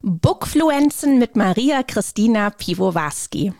Bookfluenzen mit Maria Christina Piwowarski.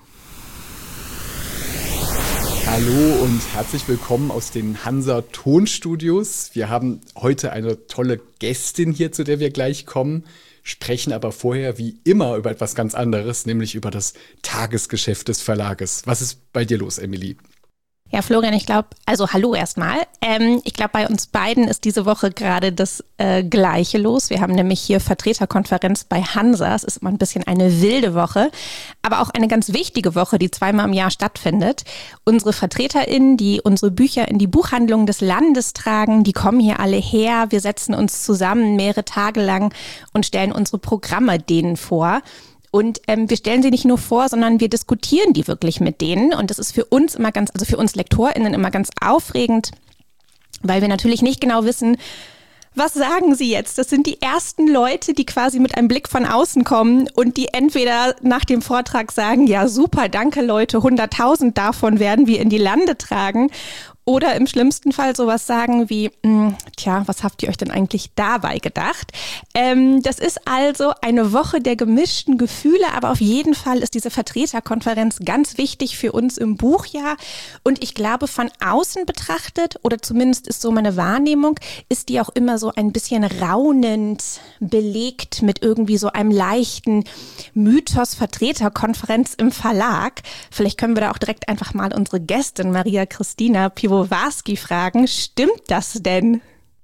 Hallo und herzlich willkommen aus den Hansa Tonstudios. Wir haben heute eine tolle Gästin hier, zu der wir gleich kommen, sprechen aber vorher wie immer über etwas ganz anderes, nämlich über das Tagesgeschäft des Verlages. Was ist bei dir los, Emily? Ja, Florian, ich glaube, also hallo erstmal. Ich glaube, bei uns beiden ist diese Woche gerade das Gleiche los. Wir haben nämlich hier Vertreterkonferenz bei Hansa. Es ist immer ein bisschen eine wilde Woche, aber auch eine ganz wichtige Woche, die zweimal im Jahr stattfindet. Unsere VertreterInnen, die unsere Bücher in die Buchhandlungen des Landes tragen, die kommen hier alle her. Wir setzen uns zusammen mehrere Tage lang und stellen unsere Programme denen vor. Und wir stellen sie nicht nur vor, sondern wir diskutieren die wirklich mit denen. Und das ist für uns immer also für uns LektorInnen immer ganz aufregend, weil wir natürlich nicht genau wissen, was sagen sie jetzt? Das sind die ersten Leute, die quasi mit einem Blick von außen kommen und die entweder nach dem Vortrag sagen, ja super, danke Leute, 100.000 davon werden wir in die Lande tragen. Oder im schlimmsten Fall sowas sagen wie, was habt ihr euch denn eigentlich dabei gedacht? Das ist also eine Woche der gemischten Gefühle, aber auf jeden Fall ist diese Vertreterkonferenz ganz wichtig für uns im Buchjahr. Und ich glaube, von außen betrachtet, oder zumindest ist so meine Wahrnehmung, ist die auch immer so ein bisschen raunend belegt mit irgendwie so einem leichten Mythos Vertreterkonferenz im Verlag. Vielleicht können wir da auch direkt einfach mal unsere Gästin Maria Christina Piwowarski fragen. Stimmt das denn?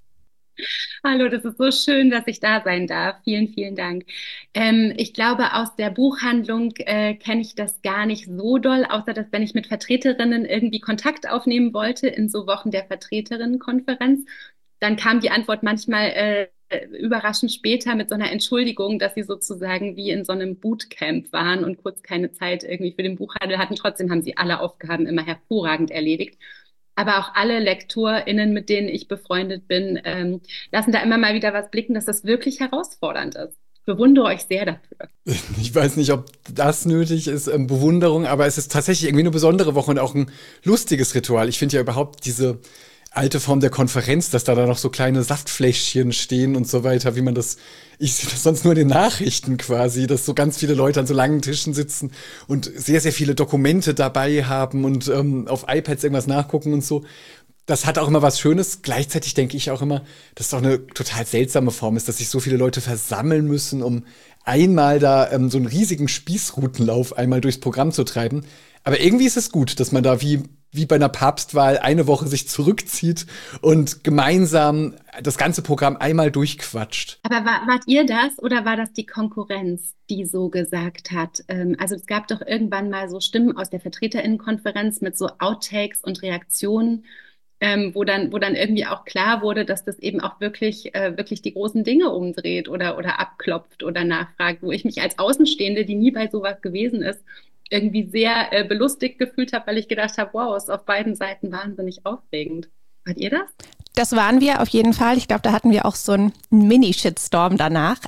Hallo, das ist so schön, dass ich da sein darf. Vielen, vielen Dank. Ich glaube, aus der Buchhandlung kenne ich das gar nicht so doll, außer dass, wenn ich mit Vertreterinnen irgendwie Kontakt aufnehmen wollte in so Wochen der Vertreterinnenkonferenz, dann kam die Antwort manchmal überraschend später mit so einer Entschuldigung, dass sie sozusagen wie in so einem Bootcamp waren und kurz keine Zeit irgendwie für den Buchhandel hatten. Trotzdem haben sie alle Aufgaben immer hervorragend erledigt. Aber auch alle LektorInnen, mit denen ich befreundet bin, lassen da immer mal wieder was blicken, dass das wirklich herausfordernd ist. Ich bewundere euch sehr dafür. Ich weiß nicht, ob das nötig ist, Bewunderung, aber es ist tatsächlich irgendwie eine besondere Woche und auch ein lustiges Ritual. Ich finde ja überhaupt diese alte Form der Konferenz, dass da noch so kleine Saftfläschchen stehen und so weiter, wie man das, ich sehe das sonst nur in den Nachrichten quasi, dass so ganz viele Leute an so langen Tischen sitzen und sehr, sehr viele Dokumente dabei haben und auf iPads irgendwas nachgucken und so. Das hat auch immer was Schönes. Gleichzeitig denke ich auch immer, dass es auch eine total seltsame Form ist, dass sich so viele Leute versammeln müssen, um einmal da so einen riesigen Spießrutenlauf einmal durchs Programm zu treiben. Aber irgendwie ist es gut, dass man da wie bei einer Papstwahl eine Woche sich zurückzieht und gemeinsam das ganze Programm einmal durchquatscht. Aber wart ihr das oder war das die Konkurrenz, die so gesagt hat? Also es gab doch irgendwann mal so Stimmen aus der VertreterInnenkonferenz mit so Outtakes und Reaktionen, wo dann irgendwie auch klar wurde, dass das eben auch wirklich die großen Dinge umdreht oder abklopft oder nachfragt, wo ich mich als Außenstehende, die nie bei sowas gewesen ist, irgendwie sehr belustigt gefühlt habe, weil ich gedacht habe, wow, ist auf beiden Seiten wahnsinnig aufregend. Wart ihr das? Das waren wir auf jeden Fall. Ich glaube, da hatten wir auch so einen Mini-Shitstorm danach.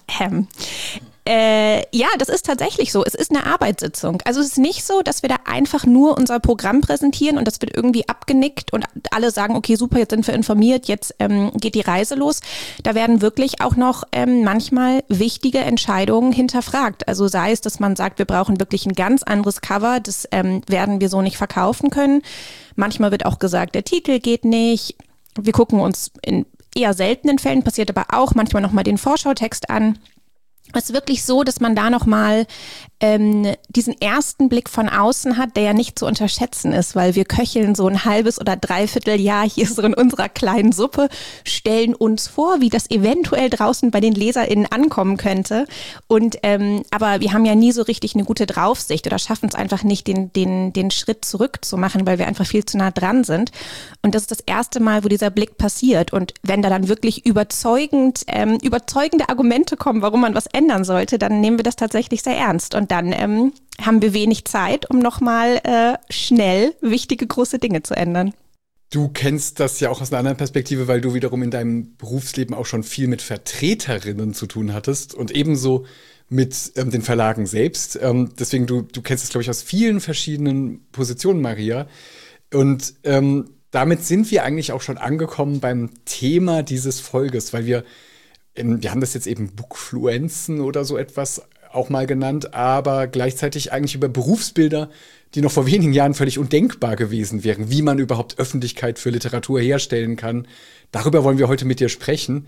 Ja, das ist tatsächlich so. Es ist eine Arbeitssitzung. Also es ist nicht so, dass wir da einfach nur unser Programm präsentieren und das wird irgendwie abgenickt und alle sagen, okay, super, jetzt sind wir informiert, jetzt geht die Reise los. Da werden wirklich auch noch manchmal wichtige Entscheidungen hinterfragt. Also sei es, dass man sagt, wir brauchen wirklich ein ganz anderes Cover, das werden wir so nicht verkaufen können. Manchmal wird auch gesagt, der Titel geht nicht. Wir gucken uns in eher seltenen Fällen, passiert aber auch manchmal nochmal den Vorschautext an. Es ist wirklich so, dass man da nochmal diesen ersten Blick von außen hat, der ja nicht zu unterschätzen ist, weil wir köcheln so ein halbes oder dreiviertel Jahr hier so in unserer kleinen Suppe, stellen uns vor, wie das eventuell draußen bei den LeserInnen ankommen könnte. Und aber wir haben ja nie so richtig eine gute Draufsicht oder schaffen es einfach nicht, den Schritt zurück zu machen, weil wir einfach viel zu nah dran sind. Und das ist das erste Mal, wo dieser Blick passiert. Und wenn da dann wirklich überzeugende Argumente kommen, warum man was ändern sollte, dann nehmen wir das tatsächlich sehr ernst. Und dann haben wir wenig Zeit, um nochmal schnell wichtige, große Dinge zu ändern. Du kennst das ja auch aus einer anderen Perspektive, weil du wiederum in deinem Berufsleben auch schon viel mit Vertreterinnen zu tun hattest und ebenso mit den Verlagen selbst. Deswegen, du kennst es, glaube ich, aus vielen verschiedenen Positionen, Maria. Und damit sind wir eigentlich auch schon angekommen beim Thema dieses Folges, weil wir wir haben das jetzt eben Bookfluenzen oder so etwas auch mal genannt, aber gleichzeitig eigentlich über Berufsbilder, die noch vor wenigen Jahren völlig undenkbar gewesen wären, wie man überhaupt Öffentlichkeit für Literatur herstellen kann. Darüber wollen wir heute mit dir sprechen.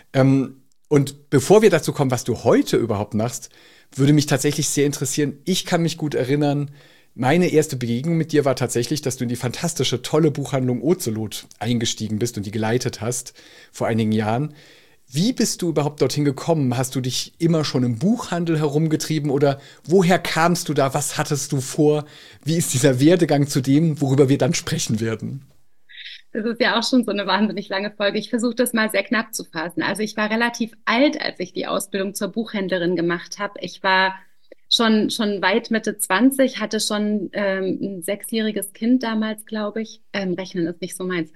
Und bevor wir dazu kommen, was du heute überhaupt machst, würde mich tatsächlich sehr interessieren. Ich kann mich gut erinnern, meine erste Begegnung mit dir war tatsächlich, dass du in die fantastische, tolle Buchhandlung Ozelot eingestiegen bist und die geleitet hast vor einigen Jahren. Wie bist du überhaupt dorthin gekommen? Hast du dich immer schon im Buchhandel herumgetrieben oder woher kamst du da? Was hattest du vor? Wie ist dieser Werdegang zu dem, worüber wir dann sprechen werden? Das ist ja auch schon so eine wahnsinnig lange Folge. Ich versuche das mal sehr knapp zu fassen. Also ich war relativ alt, als ich die Ausbildung zur Buchhändlerin gemacht habe. Ich war schon weit Mitte 20, hatte schon ein 6-jähriges Kind damals, glaube ich. Rechnen ist nicht so meins.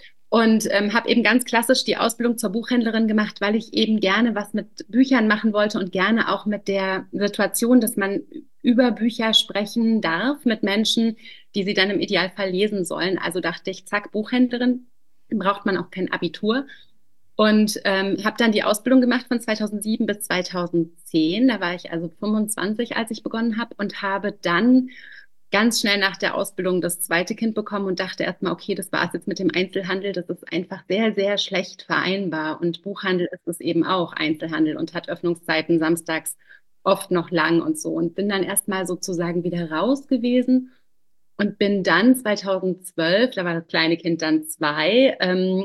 Und habe eben ganz klassisch die Ausbildung zur Buchhändlerin gemacht, weil ich eben gerne was mit Büchern machen wollte und gerne auch mit der Situation, dass man über Bücher sprechen darf mit Menschen, die sie dann im Idealfall lesen sollen. Also dachte ich, zack, Buchhändlerin, braucht man auch kein Abitur. Und habe dann die Ausbildung gemacht von 2007 bis 2010. Da war ich also 25, als ich begonnen habe und habe dann ganz schnell nach der Ausbildung das zweite Kind bekommen und dachte erstmal, okay, das war es jetzt mit dem Einzelhandel. Das ist einfach sehr, sehr schlecht vereinbar. Und Buchhandel ist es eben auch, Einzelhandel, und hat Öffnungszeiten samstags oft noch lang und so. Und bin dann erstmal sozusagen wieder raus gewesen und bin dann 2012, da war das kleine Kind dann 2,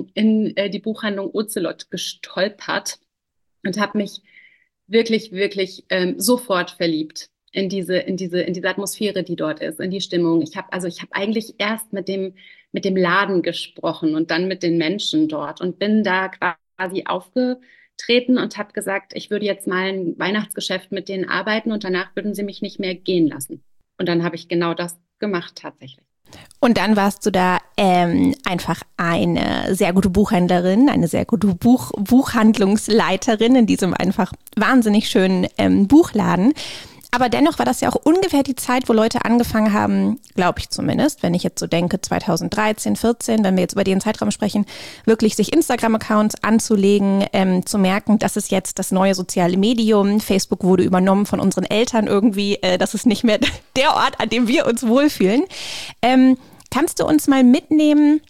in die Buchhandlung Ozelot gestolpert und habe mich wirklich, wirklich sofort verliebt in diese Atmosphäre, die dort ist, in die Stimmung. Ich habe eigentlich erst mit dem Laden gesprochen und dann mit den Menschen dort und bin da quasi aufgetreten und habe gesagt, ich würde jetzt mal ein Weihnachtsgeschäft mit denen arbeiten und danach würden sie mich nicht mehr gehen lassen. Und dann habe ich genau das gemacht tatsächlich. Und dann warst du da einfach eine sehr gute Buchhändlerin, eine sehr gute Buchhandlungsleiterin in diesem einfach wahnsinnig schönen Buchladen. Aber dennoch war das ja auch ungefähr die Zeit, wo Leute angefangen haben, glaube ich zumindest, wenn ich jetzt so denke, 2013, 14, wenn wir jetzt über den Zeitraum sprechen, wirklich sich Instagram-Accounts anzulegen, zu merken, das ist jetzt das neue soziale Medium. Facebook wurde übernommen von unseren Eltern irgendwie. Das ist nicht mehr der Ort, an dem wir uns wohlfühlen. Kannst du uns mal mitnehmen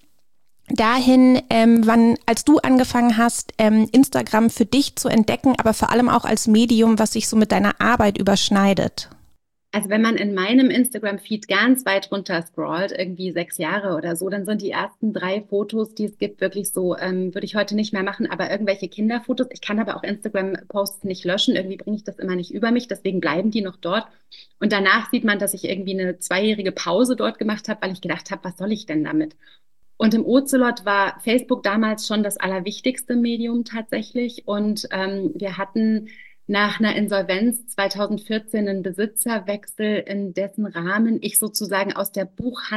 dahin, wann, als du angefangen hast, Instagram für dich zu entdecken, aber vor allem auch als Medium, was sich so mit deiner Arbeit überschneidet? Also wenn man in meinem Instagram-Feed ganz weit runter scrollt, irgendwie 6 Jahre oder so, dann sind die ersten 3 Fotos, die es gibt, wirklich so, würde ich heute nicht mehr machen, aber irgendwelche Kinderfotos. Ich kann aber auch Instagram-Posts nicht löschen, irgendwie bringe ich das immer nicht über mich, deswegen bleiben die noch dort. Und danach sieht man, dass ich irgendwie eine 2-jährige Pause dort gemacht habe, weil ich gedacht habe, was soll ich denn damit? Und im Ozelot war Facebook damals schon das allerwichtigste Medium tatsächlich. Und wir hatten nach einer Insolvenz 2014 einen Besitzerwechsel, in dessen Rahmen ich sozusagen aus der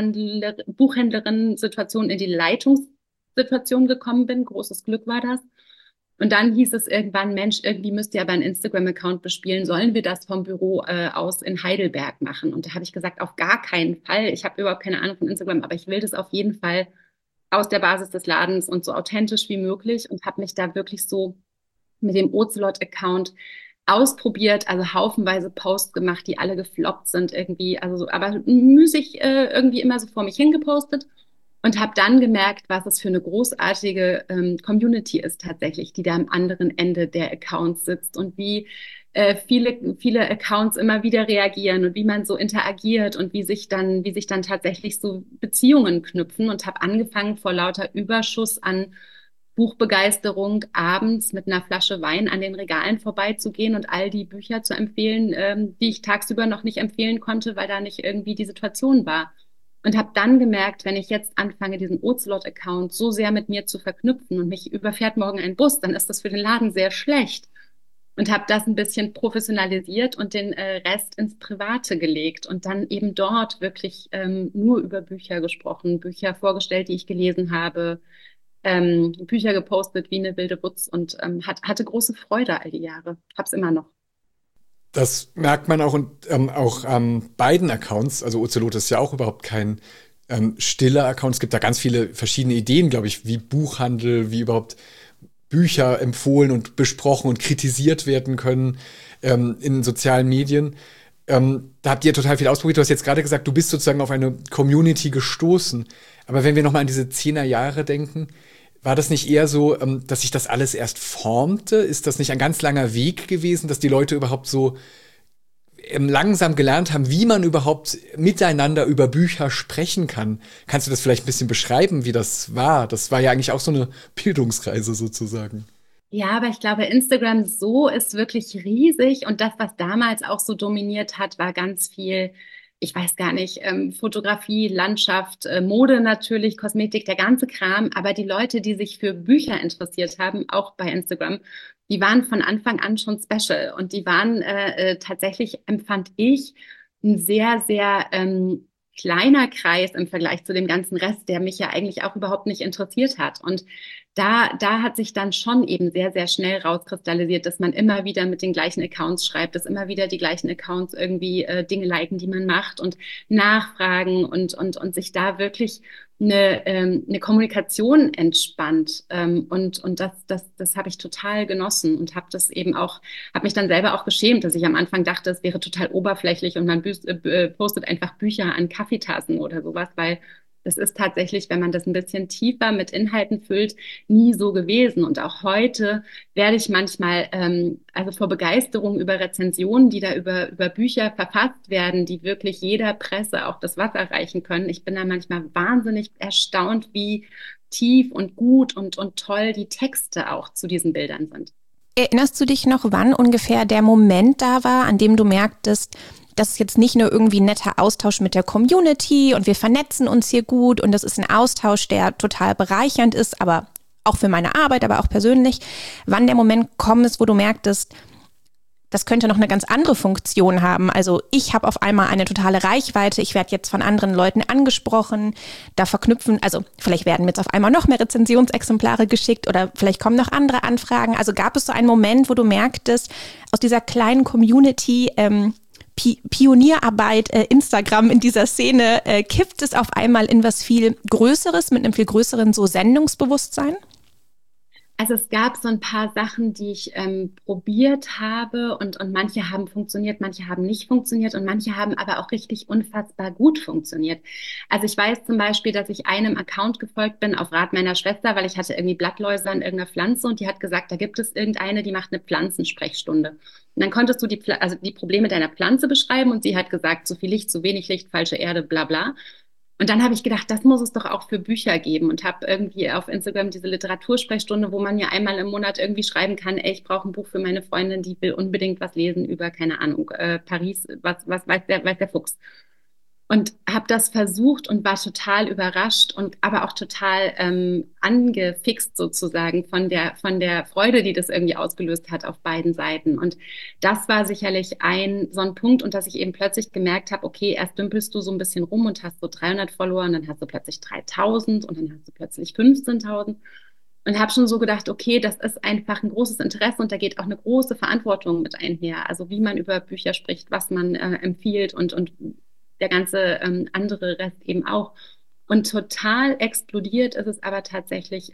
Buchhändlerin-Situation in die Leitungssituation gekommen bin. Großes Glück war das. Und dann hieß es irgendwann, Mensch, irgendwie müsst ihr aber einen Instagram-Account bespielen. Sollen wir das vom Büro aus in Heidelberg machen? Und da habe ich gesagt, auf gar keinen Fall. Ich habe überhaupt keine Ahnung von Instagram, aber ich will das auf jeden Fall aus der Basis des Ladens und so authentisch wie möglich und habe mich da wirklich so mit dem Ozelot-Account ausprobiert, also haufenweise Posts gemacht, die alle gefloppt sind irgendwie, also so, aber müßig irgendwie immer so vor mich hingepostet und habe dann gemerkt, was es für eine großartige Community ist tatsächlich, die da am anderen Ende der Accounts sitzt und wie viele Accounts immer wieder reagieren und wie man so interagiert und wie sich dann tatsächlich so Beziehungen knüpfen und habe angefangen vor lauter Überschuss an Buchbegeisterung abends mit einer Flasche Wein an den Regalen vorbeizugehen und all die Bücher zu empfehlen, die ich tagsüber noch nicht empfehlen konnte, weil da nicht irgendwie die Situation war. Und habe dann gemerkt, wenn ich jetzt anfange, diesen Ozelot-Account so sehr mit mir zu verknüpfen und mich überfährt morgen ein Bus, dann ist das für den Laden sehr schlecht. Und habe das ein bisschen professionalisiert und den Rest ins Private gelegt und dann eben dort wirklich nur über Bücher gesprochen, Bücher vorgestellt, die ich gelesen habe, Bücher gepostet wie eine wilde Wutz und hatte große Freude all die Jahre. Hab's immer noch. Das merkt man auch und auch an beiden Accounts. Also Ozelot ist ja auch überhaupt kein stiller Account. Es gibt da ganz viele verschiedene Ideen, glaube ich, wie Buchhandel, wie überhaupt Bücher empfohlen und besprochen und kritisiert werden können in sozialen Medien. Da habt ihr total viel ausprobiert. Du hast jetzt gerade gesagt, du bist sozusagen auf eine Community gestoßen. Aber wenn wir nochmal an diese 10er Jahre denken, war das nicht eher so, dass sich das alles erst formte? Ist das nicht ein ganz langer Weg gewesen, dass die Leute überhaupt so langsam gelernt haben, wie man überhaupt miteinander über Bücher sprechen kann? Kannst du das vielleicht ein bisschen beschreiben, wie das war? Das war ja eigentlich auch so eine Bildungsreise sozusagen. Ja, aber ich glaube, Instagram so ist wirklich riesig und das, was damals auch so dominiert hat, war ganz viel, ich weiß gar nicht, Fotografie, Landschaft, Mode natürlich, Kosmetik, der ganze Kram. Aber die Leute, die sich für Bücher interessiert haben, auch bei Instagram, die waren von Anfang an schon special und die waren tatsächlich, empfand ich, ein sehr, sehr kleiner Kreis im Vergleich zu dem ganzen Rest, der mich ja eigentlich auch überhaupt nicht interessiert hat. Und da hat sich dann schon eben sehr, sehr schnell rauskristallisiert, dass man immer wieder mit den gleichen Accounts schreibt, dass immer wieder die gleichen Accounts irgendwie Dinge liken, die man macht und nachfragen und sich da wirklich eine Kommunikation entspannt. Und das habe ich total genossen und habe das eben auch, habe mich dann selber auch geschämt, dass ich am Anfang dachte, es wäre total oberflächlich und man postet einfach Bücher an Kaffeetassen oder sowas, weil das ist tatsächlich, wenn man das ein bisschen tiefer mit Inhalten füllt, nie so gewesen. Und auch heute werde ich manchmal, also vor Begeisterung über Rezensionen, die da über Bücher verfasst werden, die wirklich jeder Presse auch das Wasser reichen können. Ich bin da manchmal wahnsinnig erstaunt, wie tief und gut und toll die Texte auch zu diesen Bildern sind. Erinnerst du dich noch, wann ungefähr der Moment da war, an dem du merktest, das ist jetzt nicht nur irgendwie ein netter Austausch mit der Community und wir vernetzen uns hier gut und das ist ein Austausch, der total bereichernd ist, aber auch für meine Arbeit, aber auch persönlich, wann der Moment gekommen ist, wo du merktest, das könnte noch eine ganz andere Funktion haben. Also ich habe auf einmal eine totale Reichweite, ich werde jetzt von anderen Leuten angesprochen, da verknüpfen, also vielleicht werden mir jetzt auf einmal noch mehr Rezensionsexemplare geschickt oder vielleicht kommen noch andere Anfragen. Also gab es so einen Moment, wo du merktest, aus dieser kleinen Community, Pionierarbeit, Instagram in dieser Szene, kippt es auf einmal in was viel Größeres, mit einem viel größeren so Sendungsbewusstsein? Also es gab so ein paar Sachen, die ich probiert habe und manche haben funktioniert, manche haben nicht funktioniert und manche haben aber auch richtig unfassbar gut funktioniert. Also ich weiß zum Beispiel, dass ich einem Account gefolgt bin auf Rat meiner Schwester, weil ich hatte irgendwie Blattläuse an irgendeiner Pflanze und die hat gesagt, da gibt es irgendeine, die macht eine Pflanzensprechstunde. Und dann konntest du also die Probleme deiner Pflanze beschreiben und sie hat gesagt, zu viel Licht, zu wenig Licht, falsche Erde, bla bla. Und dann habe ich gedacht, das muss es doch auch für Bücher geben und habe irgendwie auf Instagram diese Literatursprechstunde, wo man ja einmal im Monat irgendwie schreiben kann, ey, ich brauche ein Buch für meine Freundin, die will unbedingt was lesen über, keine Ahnung, Paris, was weiß der Fuchs. Und habe das versucht und war total überrascht und aber auch total angefixt sozusagen von der Freude, die das irgendwie ausgelöst hat auf beiden Seiten. Und das war sicherlich so ein Punkt und dass ich eben plötzlich gemerkt habe, okay, erst dümpelst du so ein bisschen rum und hast so 300 Follower und dann hast du plötzlich 3.000 und dann hast du plötzlich 15.000 und habe schon so gedacht, okay, das ist einfach ein großes Interesse und da geht auch eine große Verantwortung mit einher. Also wie man über Bücher spricht, was man empfiehlt und der ganze andere Rest eben auch. Und total explodiert ist es aber tatsächlich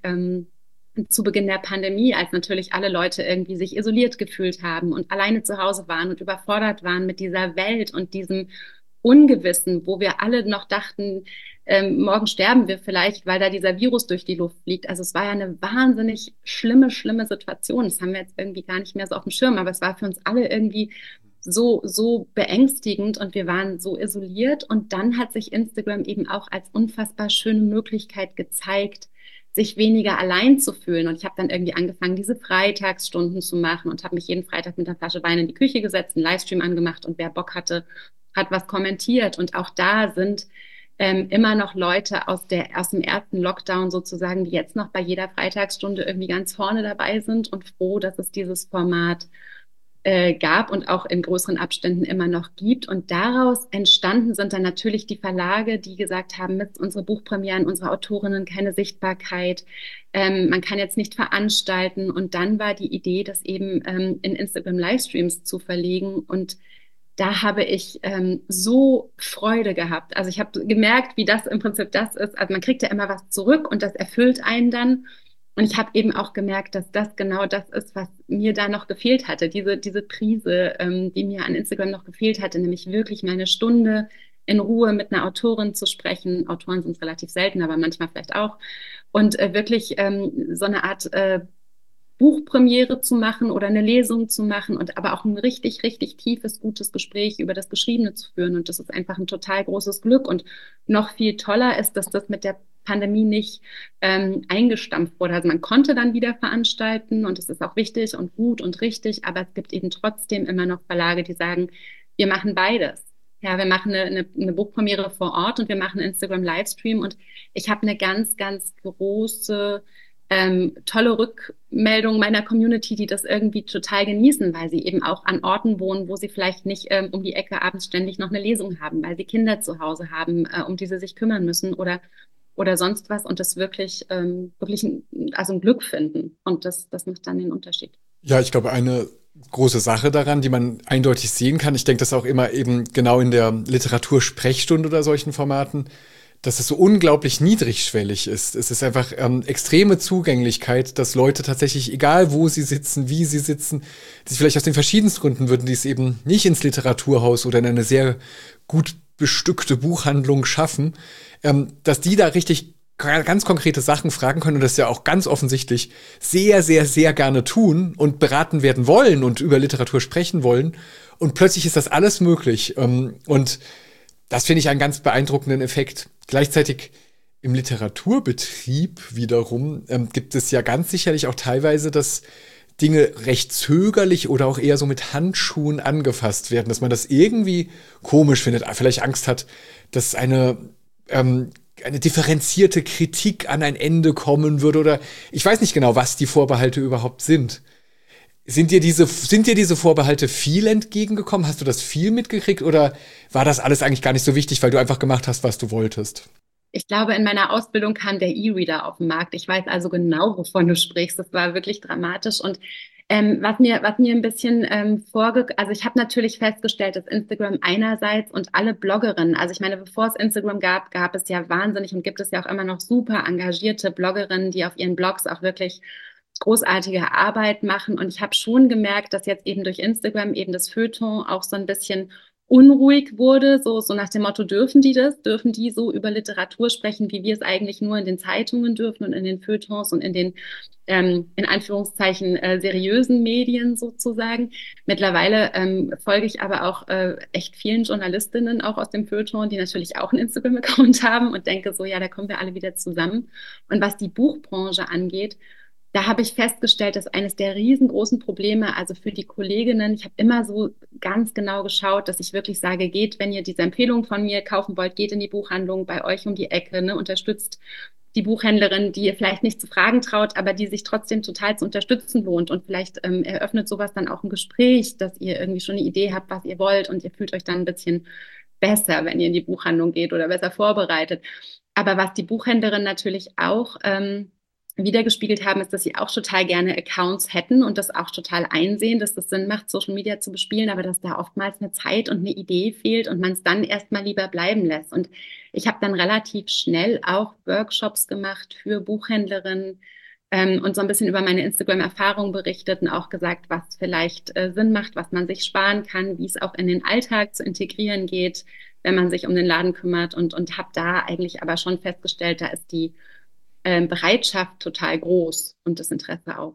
zu Beginn der Pandemie, als natürlich alle Leute irgendwie sich isoliert gefühlt haben und alleine zu Hause waren und überfordert waren mit dieser Welt und diesem Ungewissen, wo wir alle noch dachten, morgen sterben wir vielleicht, weil da dieser Virus durch die Luft fliegt. Also es war ja eine wahnsinnig schlimme Situation. Das haben wir jetzt irgendwie gar nicht mehr so auf dem Schirm, aber es war für uns alle irgendwie so beängstigend und wir waren so isoliert. Und dann hat sich Instagram eben auch als unfassbar schöne Möglichkeit gezeigt, sich weniger allein zu fühlen. Und ich habe dann irgendwie angefangen, diese Freitagsstunden zu machen und habe mich jeden Freitag mit einer Flasche Wein in die Küche gesetzt, einen Livestream angemacht und wer Bock hatte, hat was kommentiert. Und auch da sind immer noch Leute aus dem ersten Lockdown sozusagen, die jetzt noch bei jeder Freitagsstunde irgendwie ganz vorne dabei sind und froh, dass es dieses Format gab und auch in größeren Abständen immer noch gibt. Und daraus entstanden sind dann natürlich die Verlage, die gesagt haben, Mist, unsere Buchpremieren, unsere Autorinnen, keine Sichtbarkeit, man kann jetzt nicht veranstalten. Und dann war die Idee, das eben in Instagram Livestreams zu verlegen. Und da habe ich so Freude gehabt. Also ich habe gemerkt, wie das im Prinzip das ist. Also man kriegt ja immer was zurück und das erfüllt einen dann. Und ich habe eben auch gemerkt, dass das genau das ist, was mir da noch gefehlt hatte. Diese Prise, die mir an Instagram noch gefehlt hatte, nämlich wirklich mal eine Stunde in Ruhe mit einer Autorin zu sprechen. Autoren sind relativ selten, aber manchmal vielleicht auch. Und wirklich so eine Art Buchpremiere zu machen oder eine Lesung zu machen und aber auch ein richtig, richtig tiefes, gutes Gespräch über das Geschriebene zu führen. Und das ist einfach ein total großes Glück. Und noch viel toller ist, dass das mit der Pandemie nicht eingestampft wurde. Also man konnte dann wieder veranstalten und es ist auch wichtig und gut und richtig, aber es gibt eben trotzdem immer noch Verlage, die sagen, wir machen beides. Ja, wir machen eine Buchpremiere vor Ort und wir machen einen Instagram-Livestream und ich habe eine ganz, ganz große tolle Rückmeldungen meiner Community, die das irgendwie total genießen, weil sie eben auch an Orten wohnen, wo sie vielleicht nicht um die Ecke abends ständig noch eine Lesung haben, weil sie Kinder zu Hause haben, um die sie sich kümmern müssen oder sonst was und das wirklich also ein Glück finden. Und das macht dann den Unterschied. Ja, ich glaube, eine große Sache daran, die man eindeutig sehen kann, ich denke das auch immer eben genau in der Literatursprechstunde oder solchen Formaten, dass es so unglaublich niedrigschwellig ist. Es ist einfach extreme Zugänglichkeit, dass Leute tatsächlich, egal wo sie sitzen, wie sie sitzen, die vielleicht aus den verschiedensten Gründen würden, die es eben nicht ins Literaturhaus oder in eine sehr gut bestückte Buchhandlung schaffen, dass die da richtig ganz konkrete Sachen fragen können und das ja auch ganz offensichtlich sehr, sehr, sehr gerne tun und beraten werden wollen und über Literatur sprechen wollen. Und plötzlich ist das alles möglich. Und das finde ich einen ganz beeindruckenden Effekt. Gleichzeitig im Literaturbetrieb wiederum gibt es ja ganz sicherlich auch teilweise, dass Dinge recht zögerlich oder auch eher so mit Handschuhen angefasst werden, dass man das irgendwie komisch findet, vielleicht Angst hat, dass eine differenzierte Kritik an ein Ende kommen würde oder ich weiß nicht genau, was die Vorbehalte überhaupt sind. Sind dir diese Vorbehalte viel entgegengekommen? Hast du das viel mitgekriegt oder war das alles eigentlich gar nicht so wichtig, weil du einfach gemacht hast, was du wolltest? Ich glaube, in meiner Ausbildung kam der E-Reader auf den Markt. Ich weiß also genau, wovon du sprichst. Das war wirklich dramatisch. Und was mir ein bisschen also ich habe natürlich festgestellt, dass Instagram einerseits und alle Bloggerinnen, also ich meine, bevor es Instagram gab es ja wahnsinnig und gibt es ja auch immer noch super engagierte Bloggerinnen, die auf ihren Blogs auch wirklich großartige Arbeit machen. Und ich habe schon gemerkt, dass jetzt eben durch Instagram eben das Feuilleton auch so ein bisschen unruhig wurde, so nach dem Motto, dürfen die das? Dürfen die so über Literatur sprechen, wie wir es eigentlich nur in den Zeitungen dürfen und in den Feuilletons und in den, in Anführungszeichen, seriösen Medien sozusagen. Mittlerweile folge ich aber auch echt vielen Journalistinnen auch aus dem Feuilleton, die natürlich auch einen Instagram-Account haben und denke so, ja, da kommen wir alle wieder zusammen. Und was die Buchbranche angeht, da habe ich festgestellt, dass eines der riesengroßen Probleme, also für die Kolleginnen, ich habe immer so ganz genau geschaut, dass ich wirklich sage, geht, wenn ihr diese Empfehlung von mir kaufen wollt, geht in die Buchhandlung bei euch um die Ecke, ne, unterstützt die Buchhändlerin, die ihr vielleicht nicht zu fragen traut, aber die sich trotzdem total zu unterstützen lohnt und vielleicht eröffnet sowas dann auch ein Gespräch, dass ihr irgendwie schon eine Idee habt, was ihr wollt und ihr fühlt euch dann ein bisschen besser, wenn ihr in die Buchhandlung geht oder besser vorbereitet. Aber was die Buchhändlerin natürlich auch wiedergespiegelt haben, ist, dass sie auch total gerne Accounts hätten und das auch total einsehen, dass das Sinn macht, Social Media zu bespielen, aber dass da oftmals eine Zeit und eine Idee fehlt und man es dann erstmal lieber bleiben lässt. Und ich habe dann relativ schnell auch Workshops gemacht für Buchhändlerinnen und so ein bisschen über meine Instagram-Erfahrung berichtet und auch gesagt, was vielleicht Sinn macht, was man sich sparen kann, wie es auch in den Alltag zu integrieren geht, wenn man sich um den Laden kümmert und habe da eigentlich aber schon festgestellt, da ist die Bereitschaft total groß und das Interesse auch.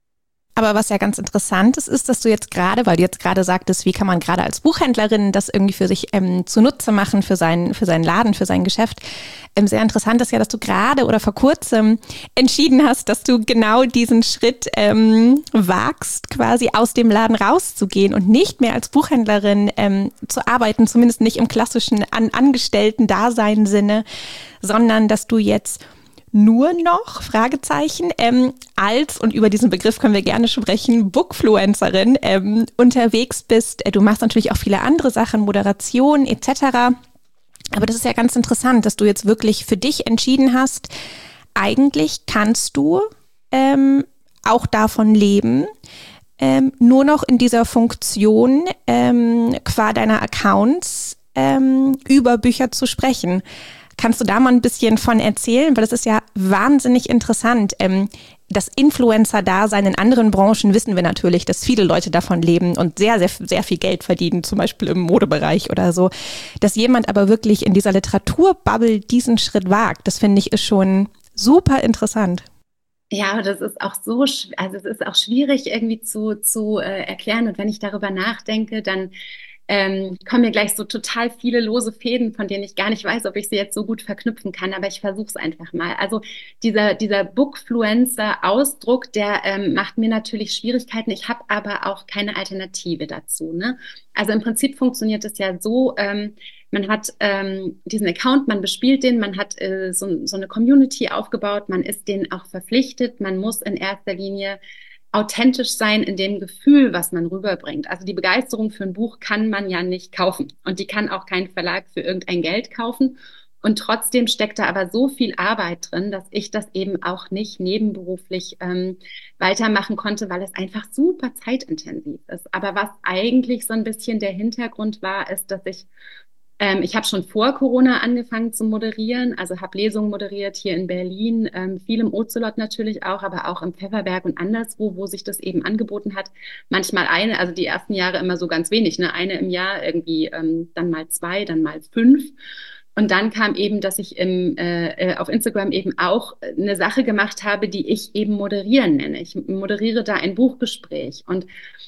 Aber was ja ganz interessant ist, dass du jetzt gerade, weil du jetzt gerade sagtest, wie kann man gerade als Buchhändlerin das irgendwie für sich zunutze machen, für seinen Laden, für sein Geschäft. Sehr interessant ist ja, dass du gerade oder vor kurzem entschieden hast, dass du genau diesen Schritt wagst, quasi aus dem Laden rauszugehen und nicht mehr als Buchhändlerin zu arbeiten, zumindest nicht im klassischen Angestellten-Dasein-Sinne, sondern dass du jetzt nur noch, Fragezeichen, als, und über diesen Begriff können wir gerne sprechen, Bookfluencerin unterwegs bist. Du machst natürlich auch viele andere Sachen, Moderation etc. Aber das ist ja ganz interessant, dass du jetzt wirklich für dich entschieden hast, eigentlich kannst du auch davon leben, nur noch in dieser Funktion qua deiner Accounts über Bücher zu sprechen. Kannst du da mal ein bisschen von erzählen? Weil das ist ja wahnsinnig interessant. das Influencer-Dasein in anderen Branchen wissen wir natürlich, dass viele Leute davon leben und sehr, sehr, sehr viel Geld verdienen, zum Beispiel im Modebereich oder so. Dass jemand aber wirklich in dieser Literaturbubble diesen Schritt wagt, das finde ich ist schon super interessant. Ja, aber das ist auch so, also es ist auch schwierig irgendwie zu erklären. Und wenn ich darüber nachdenke, dann kommen mir gleich so total viele lose Fäden, von denen ich gar nicht weiß, ob ich sie jetzt so gut verknüpfen kann, aber ich versuche es einfach mal. Also dieser Bookfluencer-Ausdruck, der macht mir natürlich Schwierigkeiten. Ich habe aber auch keine Alternative dazu. Ne? Also im Prinzip funktioniert es ja so, man hat diesen Account, man bespielt den, man hat so eine Community aufgebaut, man ist denen auch verpflichtet, man muss in erster Linie authentisch sein in dem Gefühl, was man rüberbringt. Also die Begeisterung für ein Buch kann man ja nicht kaufen und die kann auch kein Verlag für irgendein Geld kaufen. Und trotzdem steckt da aber so viel Arbeit drin, dass ich das eben auch nicht nebenberuflich weitermachen konnte, weil es einfach super zeitintensiv ist. Aber was eigentlich so ein bisschen der Hintergrund war, ist, dass ich habe schon vor Corona angefangen zu moderieren, also habe Lesungen moderiert hier in Berlin, viel im Ozelot natürlich auch, aber auch im Pfefferberg und anderswo, wo sich das eben angeboten hat. Manchmal also die ersten Jahre immer so ganz wenig, ne? Eine im Jahr irgendwie, dann mal 2, dann mal 5. Und dann kam eben, dass ich auf Instagram eben auch eine Sache gemacht habe, die ich eben moderieren nenne. Ich moderiere da ein Buchgespräch und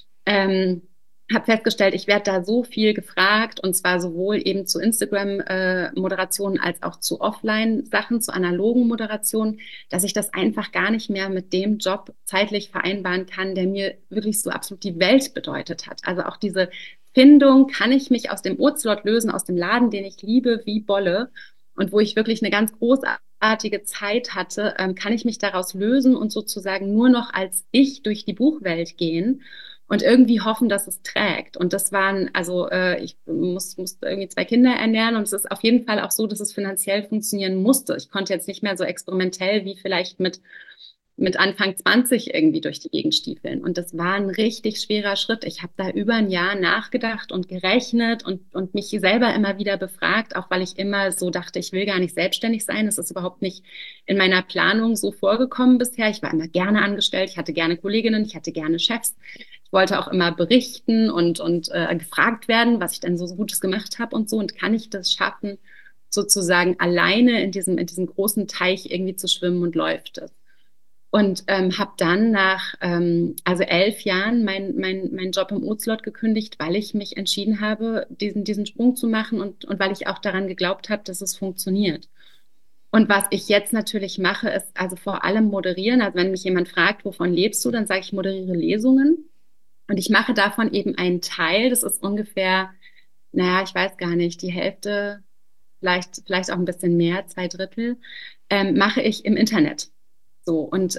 habe festgestellt, ich werde da so viel gefragt und zwar sowohl eben zu Instagram-Moderationen als auch zu Offline-Sachen, zu analogen Moderationen, dass ich das einfach gar nicht mehr mit dem Job zeitlich vereinbaren kann, der mir wirklich so absolut die Welt bedeutet hat. Also auch diese Findung, kann ich mich aus dem Ozelot lösen, aus dem Laden, den ich liebe, wie Bolle und wo ich wirklich eine ganz großartige Zeit hatte, kann ich mich daraus lösen und sozusagen nur noch als ich durch die Buchwelt gehen und irgendwie hoffen, dass es trägt. Und das waren, also ich musste irgendwie 2 Kinder ernähren und es ist auf jeden Fall auch so, dass es finanziell funktionieren musste. Ich konnte jetzt nicht mehr so experimentell wie vielleicht mit Anfang 20 irgendwie durch die Gegend stiefeln. Und das war ein richtig schwerer Schritt. Ich habe da über ein Jahr nachgedacht und gerechnet und mich selber immer wieder befragt, auch weil ich immer so dachte, ich will gar nicht selbstständig sein. Das ist überhaupt nicht in meiner Planung so vorgekommen bisher. Ich war immer gerne angestellt, ich hatte gerne Kolleginnen, ich hatte gerne Chefs. Ich wollte auch immer berichten und gefragt werden, was ich denn so Gutes gemacht habe und so. Und kann ich das schaffen, sozusagen alleine in diesem großen Teich irgendwie zu schwimmen und läuft es? Und habe dann nach also 11 Jahren meinen Job im Ozelot gekündigt, weil ich mich entschieden habe, diesen Sprung zu machen und weil ich auch daran geglaubt habe, dass es funktioniert. Und was ich jetzt natürlich mache, ist also vor allem moderieren. Also wenn mich jemand fragt, wovon lebst du, dann sage ich, moderiere Lesungen. Und ich mache davon eben einen Teil, das ist ungefähr, naja, ich weiß gar nicht, die Hälfte, vielleicht auch ein bisschen mehr, 2/3, mache ich im Internet. So, und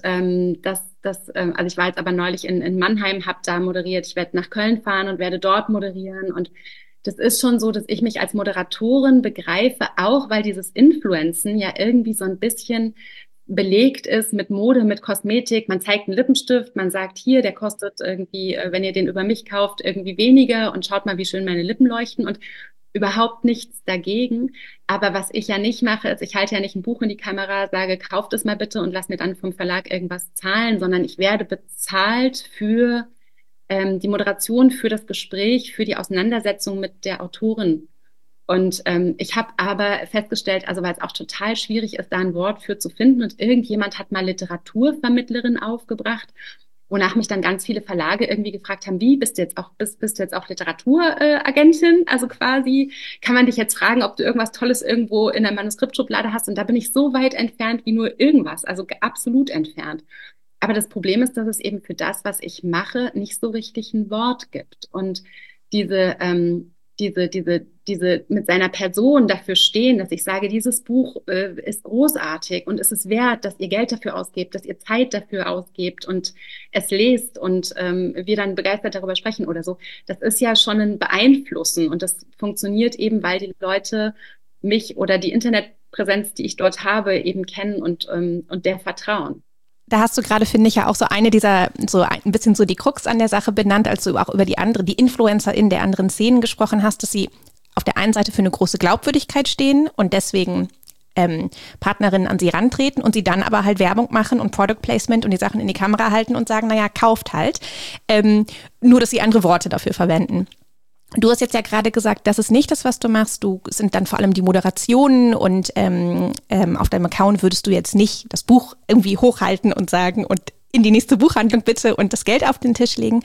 also ich war jetzt aber neulich in Mannheim, habe da moderiert. Ich werde nach Köln fahren und werde dort moderieren. Und das ist schon so, dass ich mich als Moderatorin begreife, auch weil dieses Influencen ja irgendwie so ein bisschen belegt ist mit Mode, mit Kosmetik. Man zeigt einen Lippenstift, man sagt hier, der kostet irgendwie, wenn ihr den über mich kauft, irgendwie weniger und schaut mal, wie schön meine Lippen leuchten und überhaupt nichts dagegen. Aber was ich ja nicht mache, ist, ich halte ja nicht ein Buch in die Kamera, sage, kauft es mal bitte und lass mir dann vom Verlag irgendwas zahlen, sondern ich werde bezahlt für die Moderation, für das Gespräch, für die Auseinandersetzung mit der Autorin. Und ich habe aber festgestellt, also weil es auch total schwierig ist, da ein Wort für zu finden. Und irgendjemand hat mal Literaturvermittlerin aufgebracht, wonach mich dann ganz viele Verlage irgendwie gefragt haben, wie, bist du jetzt auch Literaturagentin? Also quasi, kann man dich jetzt fragen, ob du irgendwas Tolles irgendwo in der Manuskriptschublade hast? Und da bin ich so weit entfernt wie nur irgendwas, also absolut entfernt. Aber das Problem ist, dass es eben für das, was ich mache, nicht so richtig ein Wort gibt. Und diese mit seiner Person dafür stehen, dass ich sage, dieses Buch ist großartig und es ist wert, dass ihr Geld dafür ausgebt, dass ihr Zeit dafür ausgebt und es lest und wir dann begeistert darüber sprechen oder so. Das ist ja schon ein Beeinflussen und das funktioniert eben, weil die Leute mich oder die Internetpräsenz, die ich dort habe, eben kennen und der vertrauen. Da hast du gerade, finde ich, ja auch so eine dieser, so ein bisschen so die Krux an der Sache benannt, als du auch über die InfluencerInnen der anderen Szenen gesprochen hast, dass sie auf der einen Seite für eine große Glaubwürdigkeit stehen und deswegen Partnerinnen an sie rantreten und sie dann aber halt Werbung machen und Product Placement und die Sachen in die Kamera halten und sagen, naja, kauft halt. Nur, dass sie andere Worte dafür verwenden. Du hast jetzt ja gerade gesagt, das ist nicht das, was du machst. Du sind dann vor allem die Moderationen und auf deinem Account würdest du jetzt nicht das Buch irgendwie hochhalten und sagen und in die nächste Buchhandlung bitte und das Geld auf den Tisch legen.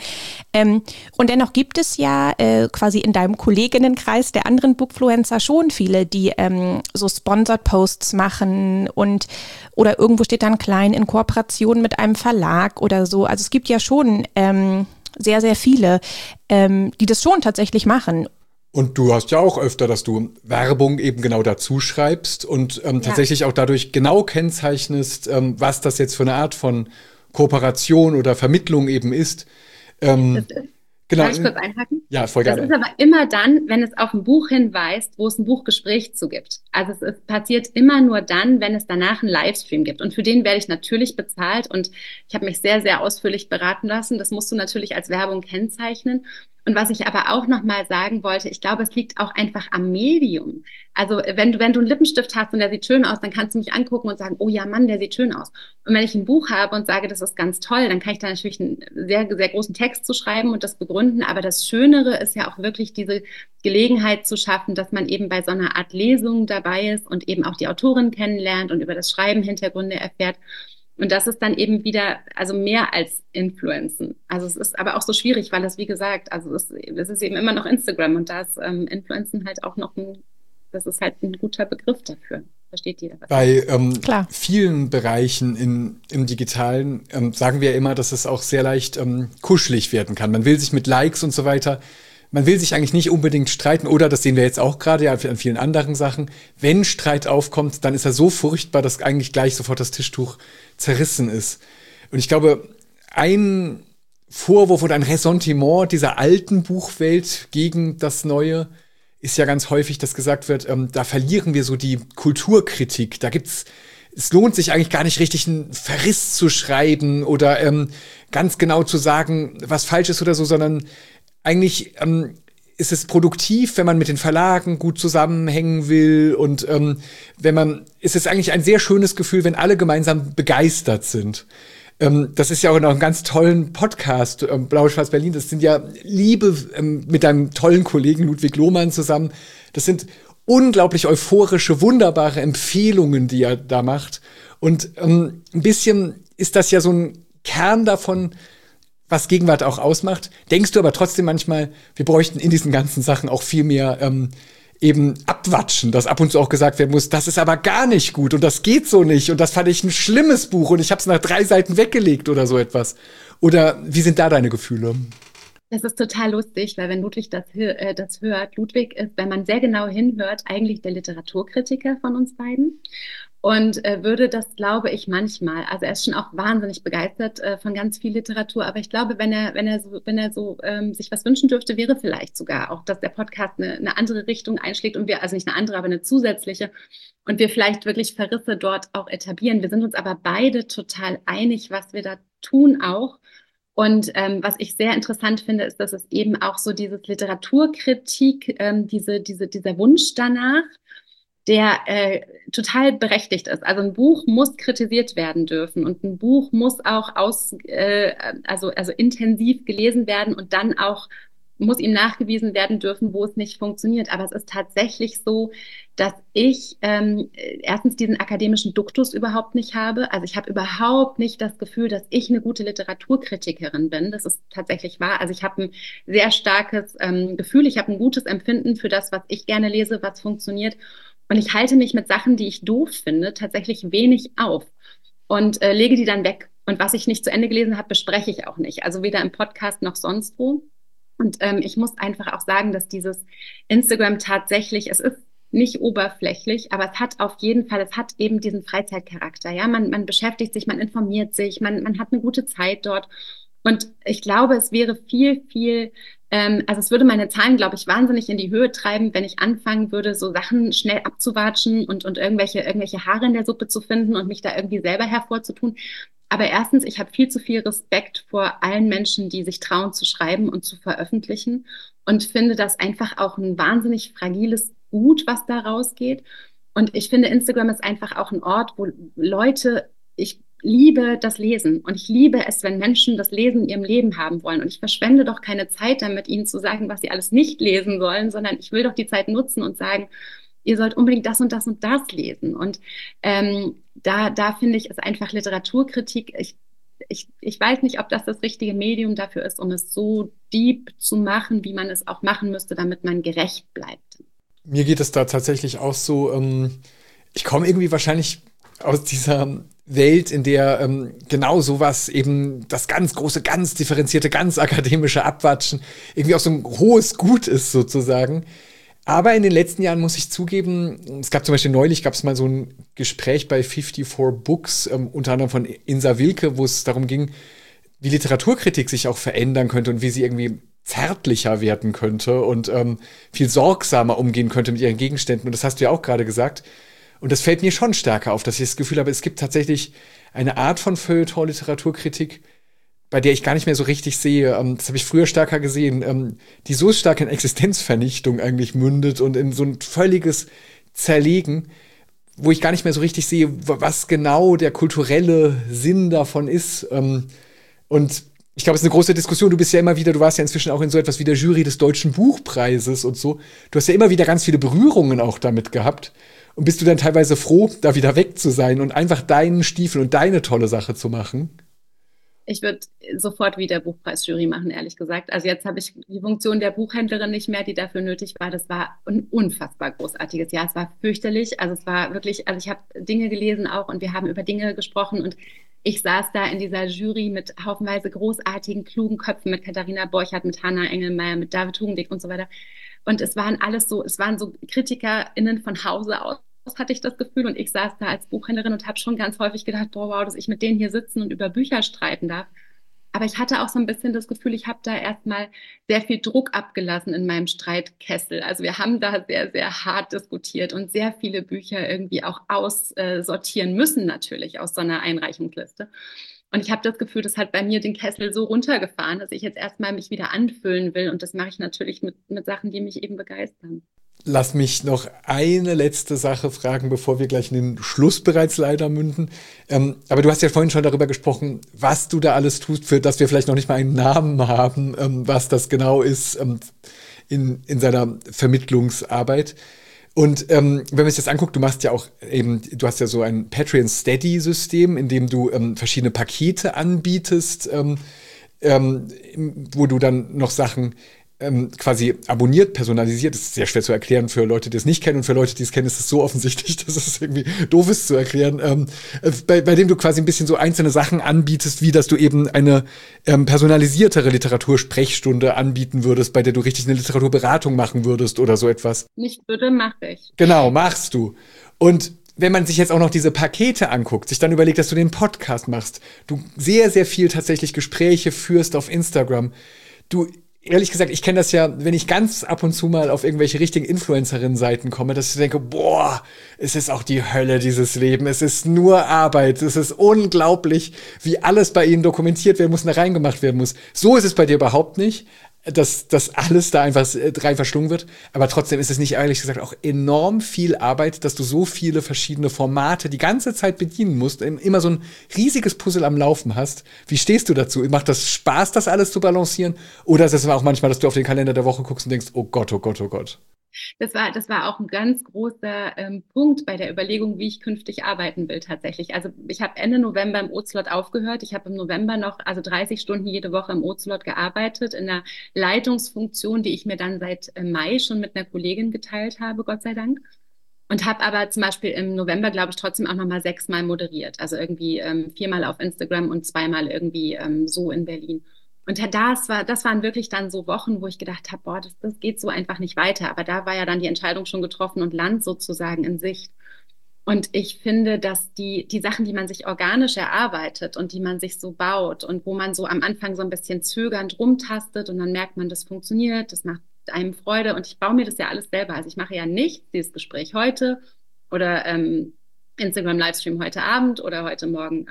Und dennoch gibt es ja quasi in deinem Kolleginnenkreis der anderen Bookfluencer schon viele, die so Sponsored Posts machen oder irgendwo steht dann klein in Kooperation mit einem Verlag oder so. Also es gibt ja schon sehr, sehr viele, die das schon tatsächlich machen. Und du hast ja auch öfter, dass du Werbung eben genau dazu schreibst und tatsächlich auch dadurch genau kennzeichnest, was das jetzt für eine Art von Kooperation oder Vermittlung eben ist. Genau. Darf ich kurz einhaken? Ja, voll gerne. Das ist aber immer dann, wenn es auf ein Buch hinweist, wo es ein Buchgespräch zu gibt. Also es passiert immer nur dann, wenn es danach einen Livestream gibt. Und für den werde ich natürlich bezahlt. Und ich habe mich sehr, sehr ausführlich beraten lassen. Das musst du natürlich als Werbung kennzeichnen. Und was ich aber auch nochmal sagen wollte, ich glaube, es liegt auch einfach am Medium. Also wenn du einen Lippenstift hast und der sieht schön aus, dann kannst du mich angucken und sagen, oh ja, Mann, der sieht schön aus. Und wenn ich ein Buch habe und sage, das ist ganz toll, dann kann ich da natürlich einen sehr, sehr großen Text zu schreiben und das begründen. Aber das Schönere ist ja auch wirklich diese Gelegenheit zu schaffen, dass man eben bei so einer Art Lesung dabei ist und eben auch die Autorin kennenlernt und über das Schreiben Hintergründe erfährt. Und das ist dann eben wieder, also mehr als Influencen. Also es ist aber auch so schwierig, weil es, wie gesagt, also es ist eben immer noch Instagram und da ist Influencen halt auch noch das ist halt ein guter Begriff dafür. Versteht jeder was? Bei vielen Bereichen im Digitalen sagen wir ja immer, dass es auch sehr leicht kuschelig werden kann. Man will sich mit Likes und so weiter, man will sich eigentlich nicht unbedingt streiten, oder das sehen wir jetzt auch gerade ja an vielen anderen Sachen. Wenn Streit aufkommt, dann ist er so furchtbar, dass eigentlich gleich sofort das Tischtuch zerrissen ist. Und ich glaube, ein Vorwurf oder ein Ressentiment dieser alten Buchwelt gegen das Neue ist ja ganz häufig, dass gesagt wird, da verlieren wir so die Kulturkritik. Es lohnt sich eigentlich gar nicht richtig einen Verriss zu schreiben oder ganz genau zu sagen, was falsch ist oder so, sondern eigentlich ist es produktiv, wenn man mit den Verlagen gut zusammenhängen will und ist es eigentlich ein sehr schönes Gefühl, wenn alle gemeinsam begeistert sind. Das ist ja auch noch einen ganz tollen Podcast, Blau-Schwarz Berlin. Das sind ja Liebe mit deinem tollen Kollegen Ludwig Lohmann zusammen. Das sind unglaublich euphorische, wunderbare Empfehlungen, die er da macht. Und ein bisschen ist das ja so ein Kern davon, was Gegenwart auch ausmacht. Denkst du aber trotzdem manchmal, wir bräuchten in diesen ganzen Sachen auch viel mehr eben abwatschen, dass ab und zu auch gesagt werden muss, das ist aber gar nicht gut und das geht so nicht und das fand ich ein schlimmes Buch und ich habe es nach 3 Seiten weggelegt oder so etwas. Oder wie sind da deine Gefühle? Das ist total lustig, weil wenn Ludwig das hört, Ludwig ist, wenn man sehr genau hinhört, eigentlich der Literaturkritiker von uns beiden. Und würde das, glaube ich, manchmal, also er ist schon auch wahnsinnig begeistert von ganz viel Literatur, aber ich glaube, wenn er so sich was wünschen dürfte, wäre vielleicht sogar auch, dass der Podcast eine andere Richtung einschlägt und wir, also nicht eine andere, aber eine zusätzliche und wir vielleicht wirklich Verrisse dort auch etablieren. Wir sind uns aber beide total einig, was wir da tun auch. Und was ich sehr interessant finde, ist, dass es eben auch so dieses Literaturkritik, dieser Wunsch danach, der total berechtigt ist. Also ein Buch muss kritisiert werden dürfen und ein Buch muss auch also intensiv gelesen werden und dann auch muss ihm nachgewiesen werden dürfen, wo es nicht funktioniert. Aber es ist tatsächlich so, dass ich erstens diesen akademischen Duktus überhaupt nicht habe. Also ich habe überhaupt nicht das Gefühl, dass ich eine gute Literaturkritikerin bin. Das ist tatsächlich wahr. Also ich habe ein sehr starkes Gefühl, ich habe ein gutes Empfinden für das, was ich gerne lese, was funktioniert. Und ich halte mich mit Sachen, die ich doof finde, tatsächlich wenig auf und lege die dann weg. Und was ich nicht zu Ende gelesen habe, bespreche ich auch nicht. Also weder im Podcast noch sonst wo. Und ich muss einfach auch sagen, dass dieses Instagram tatsächlich, es ist nicht oberflächlich, aber es hat auf jeden Fall, es hat eben diesen Freizeitcharakter. Ja, man beschäftigt sich, man informiert sich, man hat eine gute Zeit dort. Und ich glaube, es wäre viel, also es würde meine Zahlen, glaube ich, wahnsinnig in die Höhe treiben, wenn ich anfangen würde, so Sachen schnell abzuwatschen und irgendwelche Haare in der Suppe zu finden und mich da irgendwie selber hervorzutun. Aber erstens, ich habe viel zu viel Respekt vor allen Menschen, die sich trauen zu schreiben und zu veröffentlichen und finde das einfach auch ein wahnsinnig fragiles Gut, was da rausgeht. Und ich finde, Instagram ist einfach auch ein Ort, wo Leute, ich liebe das Lesen und ich liebe es, wenn Menschen das Lesen in ihrem Leben haben wollen. Und ich verschwende doch keine Zeit damit, ihnen zu sagen, was sie alles nicht lesen sollen, sondern ich will doch die Zeit nutzen und sagen, ihr sollt unbedingt das und das und das lesen. Und da finde ich, ist einfach Literaturkritik, ich weiß nicht, ob das richtige Medium dafür ist, um es so deep zu machen, wie man es auch machen müsste, damit man gerecht bleibt. Mir geht es da tatsächlich auch so, ich komme irgendwie wahrscheinlich aus dieser Welt, in der genau sowas eben das ganz große, ganz differenzierte, ganz akademische Abwatschen irgendwie auch so ein hohes Gut ist sozusagen. Aber in den letzten Jahren muss ich zugeben, es gab zum Beispiel neulich, gab es mal so ein Gespräch bei 54 Books, unter anderem von Insa Wilke, wo es darum ging, wie Literaturkritik sich auch verändern könnte und wie sie irgendwie zärtlicher werden könnte und viel sorgsamer umgehen könnte mit ihren Gegenständen. Und das hast du ja auch gerade gesagt. Und das fällt mir schon stärker auf, dass ich das Gefühl habe, es gibt tatsächlich eine Art von Feuilleton-Literaturkritik, bei der ich gar nicht mehr so richtig sehe, das habe ich früher stärker gesehen, die so stark in Existenzvernichtung eigentlich mündet und in so ein völliges Zerlegen, wo ich gar nicht mehr so richtig sehe, was genau der kulturelle Sinn davon ist. Und ich glaube, es ist eine große Diskussion. Du bist ja immer wieder, du warst ja inzwischen auch in so etwas wie der Jury des Deutschen Buchpreises und so. Du hast ja immer wieder ganz viele Berührungen auch damit gehabt. Und bist du dann teilweise froh, da wieder weg zu sein und einfach deinen Stiefel und deine tolle Sache zu machen? Ich würde sofort wieder Buchpreisjury machen, ehrlich gesagt. Also jetzt habe ich die Funktion der Buchhändlerin nicht mehr, die dafür nötig war. Das war ein unfassbar großartiges Jahr. Es war fürchterlich. Also es war wirklich, also ich habe Dinge gelesen auch und wir haben über Dinge gesprochen und ich saß da in dieser Jury mit haufenweise großartigen, klugen Köpfen, mit Katharina Borchardt, mit Hannah Engelmeier, mit David Hugendick und so weiter. Und es waren alles so, es waren so KritikerInnen von Hause aus, hatte ich das Gefühl. Und ich saß da als Buchhändlerin und habe schon ganz häufig gedacht, boah, wow, dass ich mit denen hier sitzen und über Bücher streiten darf. Aber ich hatte auch so ein bisschen das Gefühl, ich habe da erstmal sehr viel Druck abgelassen in meinem Streitkessel. Also wir haben da sehr, sehr hart diskutiert und sehr viele Bücher irgendwie auch aussortieren müssen natürlich aus so einer Einreichungsliste. Und ich habe das Gefühl, das hat bei mir den Kessel so runtergefahren, dass ich jetzt erstmal mich wieder anfüllen will. Und das mache ich natürlich mit Sachen, die mich eben begeistern. Lass mich noch eine letzte Sache fragen, bevor wir gleich in den Schluss bereits leider münden. Aber du hast ja vorhin schon darüber gesprochen, was du da alles tust, für das wir vielleicht noch nicht mal einen Namen haben, was das genau ist in seiner Vermittlungsarbeit. Und wenn man sich das anguckt, du machst ja auch eben, du hast ja so ein Patreon-Steady-System, in dem du verschiedene Pakete anbietest, wo du dann noch Sachen quasi abonniert, personalisiert. Das ist sehr schwer zu erklären für Leute, die es nicht kennen, und für Leute, die es kennen, ist es so offensichtlich, dass es irgendwie doof ist zu erklären, bei dem du quasi ein bisschen so einzelne Sachen anbietest, wie dass du eben eine personalisiertere Literatursprechstunde anbieten würdest, bei der du richtig eine Literaturberatung machen würdest oder so etwas. Nicht würde, mache ich. Genau, machst du. Und wenn man sich jetzt auch noch diese Pakete anguckt, sich dann überlegt, dass du den Podcast machst, du sehr, sehr viel tatsächlich Gespräche führst auf Instagram, du ehrlich gesagt, ich kenne das ja, wenn ich ganz ab und zu mal auf irgendwelche richtigen Influencerinnen-Seiten komme, dass ich denke, boah, es ist auch die Hölle, dieses Leben. Es ist nur Arbeit. Es ist unglaublich, wie alles bei ihnen dokumentiert werden muss und da reingemacht werden muss. So ist es bei dir überhaupt nicht, dass alles da einfach rein verschlungen wird. Aber trotzdem ist es nicht, ehrlich gesagt, auch enorm viel Arbeit, dass du so viele verschiedene Formate die ganze Zeit bedienen musst, immer so ein riesiges Puzzle am Laufen hast. Wie stehst du dazu? Macht das Spaß, das alles zu balancieren? Oder ist es auch manchmal, dass du auf den Kalender der Woche guckst und denkst, oh Gott, oh Gott, oh Gott? Das war auch ein ganz großer Punkt bei der Überlegung, wie ich künftig arbeiten will tatsächlich. Also ich habe Ende November im O-Slot aufgehört. Ich habe im November noch, also 30 Stunden jede Woche im O-Slot gearbeitet, in einer Leitungsfunktion, die ich mir dann seit Mai schon mit einer Kollegin geteilt habe, Gott sei Dank. Und habe aber zum Beispiel im November, glaube ich, trotzdem auch nochmal 6-mal moderiert. Also irgendwie 4-mal auf Instagram und 2-mal irgendwie so in Berlin. Und das waren wirklich dann so Wochen, wo ich gedacht habe, boah, das geht so einfach nicht weiter. Aber da war ja dann die Entscheidung schon getroffen und Land sozusagen in Sicht. Und ich finde, dass die Sachen, die man sich organisch erarbeitet und die man sich so baut und wo man so am Anfang so ein bisschen zögernd rumtastet und dann merkt man, das funktioniert, das macht einem Freude, und ich baue mir das ja alles selber. Also ich mache ja nicht dieses Gespräch heute oder Instagram-Livestream heute Abend oder heute Morgen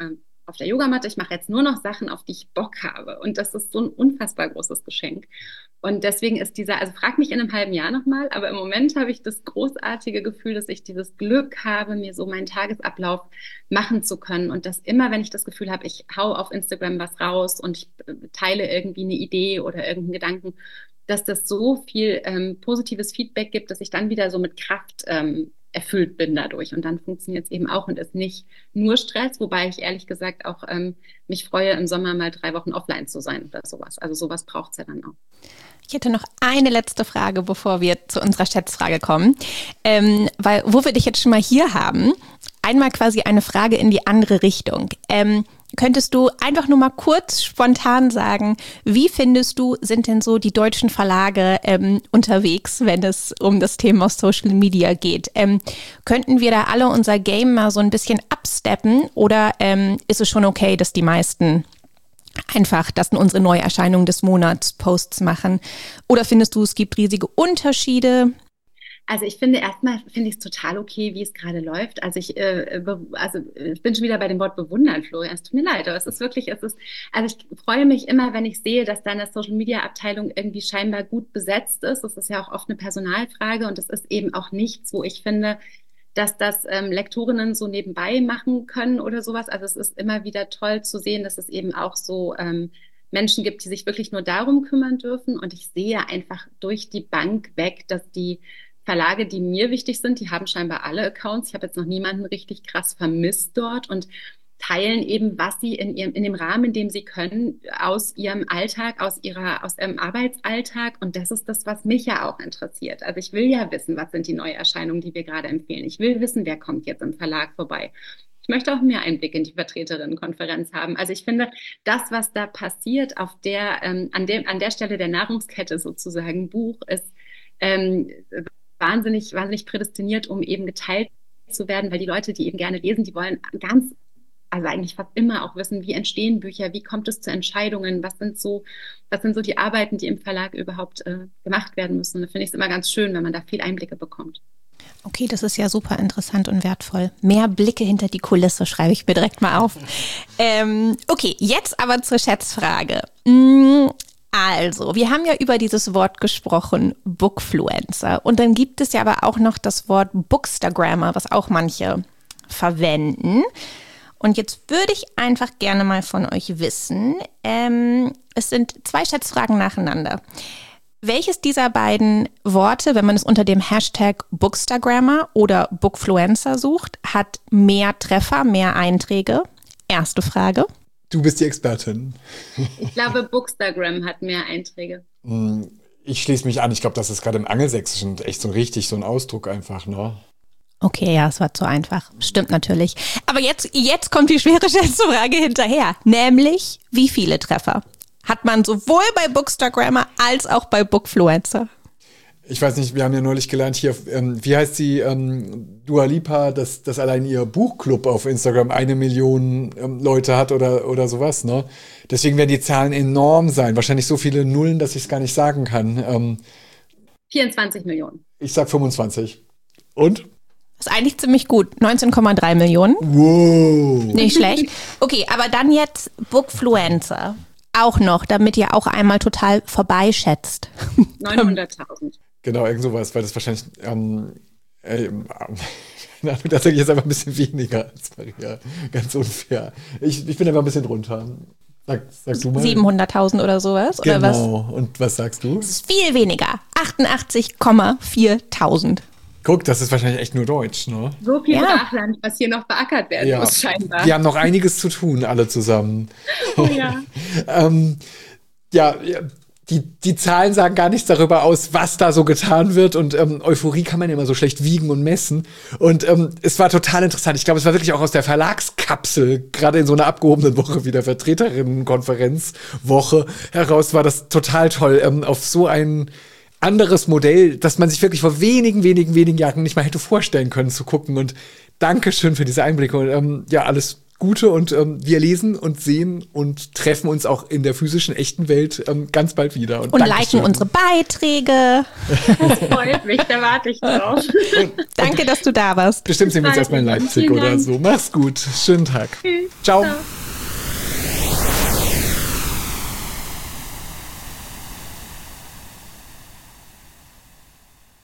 auf der Yogamatte, ich mache jetzt nur noch Sachen, auf die ich Bock habe. Und das ist so ein unfassbar großes Geschenk. Und deswegen ist also frag mich in einem halben Jahr nochmal, aber im Moment habe ich das großartige Gefühl, dass ich dieses Glück habe, mir so meinen Tagesablauf machen zu können. Und dass immer, wenn ich das Gefühl habe, ich hau auf Instagram was raus und ich teile irgendwie eine Idee oder irgendeinen Gedanken, dass das so viel positives Feedback gibt, dass ich dann wieder so mit Kraft erfüllt bin dadurch. Und dann funktioniert es eben auch und ist nicht nur Stress, wobei ich ehrlich gesagt auch mich freue, im Sommer mal 3 Wochen offline zu sein oder sowas. Also sowas braucht es ja dann auch. Ich hätte noch eine letzte Frage, bevor wir zu unserer Schätzfrage kommen. Weil, wo wir dich jetzt schon mal hier haben, einmal quasi eine Frage in die andere Richtung. Könntest du einfach nur mal kurz spontan sagen, wie findest du, sind denn so die deutschen Verlage unterwegs, wenn es um das Thema Social Media geht? Könnten wir da alle unser Game mal so ein bisschen absteppen oder ist es schon okay, dass die meisten einfach, das sind unsere Neuerscheinungen des Monats, Posts machen? Oder findest du, es gibt riesige Unterschiede? Also ich finde es total okay, wie es gerade läuft. Also ich bin schon wieder bei dem Wort bewundern, Florian. Es tut mir leid, aber also ich freue mich immer, wenn ich sehe, dass da eine Social Media Abteilung irgendwie scheinbar gut besetzt ist. Das ist ja auch oft eine Personalfrage und das ist eben auch nichts, wo ich finde, dass das Lektorinnen so nebenbei machen können oder sowas. Also es ist immer wieder toll zu sehen, dass es eben auch so Menschen gibt, die sich wirklich nur darum kümmern dürfen. Und ich sehe einfach durch die Bank weg, dass die Verlage, die mir wichtig sind, die haben scheinbar alle Accounts. Ich habe jetzt noch niemanden richtig krass vermisst dort und teilen eben, was sie in dem Rahmen, in dem sie können, aus ihrem Alltag, aus ihrem Arbeitsalltag. Und das ist das, was mich ja auch interessiert. Also ich will ja wissen, was sind die Neuerscheinungen, die wir gerade empfehlen. Ich will wissen, wer kommt jetzt im Verlag vorbei. Ich möchte auch mehr Einblick in die Vertreterinnenkonferenz haben. Also ich finde, das, was da passiert an der Stelle der Nahrungskette sozusagen, Buch, ist wahnsinnig, wahnsinnig prädestiniert, um eben geteilt zu werden, weil die Leute, die eben gerne lesen, die wollen also eigentlich fast immer auch wissen, wie entstehen Bücher, wie kommt es zu Entscheidungen, was sind so die Arbeiten, die im Verlag überhaupt gemacht werden müssen. Und da finde ich es immer ganz schön, wenn man da viel Einblicke bekommt. Okay, das ist ja super interessant und wertvoll. Mehr Blicke hinter die Kulisse, schreibe ich mir direkt mal auf. Okay, jetzt aber zur Schätzfrage. Also, wir haben ja über dieses Wort gesprochen, Bookfluencer. Und dann gibt es ja aber auch noch das Wort Bookstagrammer, was auch manche verwenden. Und jetzt würde ich einfach gerne mal von euch wissen, es sind 2 Schätzfragen nacheinander. Welches dieser beiden Worte, wenn man es unter dem Hashtag Bookstagrammer oder Bookfluencer sucht, hat mehr Treffer, mehr Einträge? Erste Frage. Du bist die Expertin. Ich glaube, Bookstagram hat mehr Einträge. Ich schließe mich an. Ich glaube, das ist gerade im Angelsächsischen echt so ein Ausdruck einfach, ne? Okay, ja, es war zu einfach. Stimmt natürlich. Aber jetzt kommt die schwere Schätzfrage hinterher. Nämlich, wie viele Treffer hat man sowohl bei Bookstagrammer als auch bei Bookfluencer? Ich weiß nicht, wir haben ja neulich gelernt hier, wie heißt sie, Dua Lipa, dass allein ihr Buchclub auf Instagram 1 Million Leute hat oder sowas, ne? Deswegen werden die Zahlen enorm sein. Wahrscheinlich so viele Nullen, dass ich es gar nicht sagen kann. 24 Millionen. Ich sag 25. Und? Das ist eigentlich ziemlich gut. 19,3 Millionen. Wow. Nicht schlecht. Okay, aber dann jetzt Bookfluencer. Auch noch, damit ihr auch einmal total vorbeischätzt. 900.000. Genau, irgend sowas, weil das wahrscheinlich, da sage ich jetzt einfach ein bisschen weniger als Maria. Ganz unfair. Ich bin aber ein bisschen drunter. Sag du mal. 700.000 oder sowas? Genau. Oder was? Und was sagst du? Das ist viel weniger. 88,4.000. Guck, das ist wahrscheinlich echt nur Deutsch, ne? So viel Brachland, was hier noch beackert werden muss, scheinbar. Wir haben noch einiges zu tun, alle zusammen. Oh ja. Die Zahlen sagen gar nichts darüber aus, was da so getan wird. Und Euphorie kann man ja immer so schlecht wiegen und messen. Und es war total interessant. Ich glaube, es war wirklich auch aus der Verlagskapsel, gerade in so einer abgehobenen Woche wie der Vertreterinnenkonferenzwoche heraus, war das total toll, auf so ein anderes Modell, das man sich wirklich vor wenigen Jahren nicht mal hätte vorstellen können zu gucken. Und Dankeschön für diese Einblicke. Und alles Gute. Und wir lesen und sehen und treffen uns auch in der physischen, echten Welt ganz bald wieder. Und liken unsere Beiträge. Das freut mich, da warte ich drauf. Danke, dass du da warst. Bestimmt sehen wir uns erstmal in Leipzig oder so. Mach's gut. Schönen Tag. Tschüss. Ciao. Ciao.